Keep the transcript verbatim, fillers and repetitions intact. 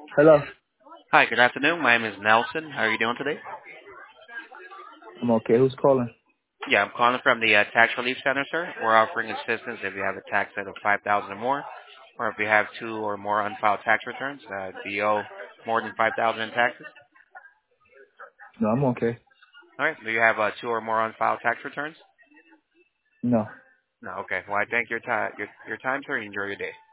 Hello. Hi, good afternoon. My name is Nelson. How are you doing today? I'm okay. Who's calling? Yeah, I'm calling from the uh, Tax Relief Center, sir. We're offering assistance if you have a tax debt of five thousand dollars or more, or if you have two or more unfiled tax returns. Uh, do you owe more than five thousand dollars in taxes? No, I'm okay. All right. Do you have uh, two or more unfiled tax returns? No. No. Okay. Well, I thank your time. Your, your time, sir. and Enjoy your day.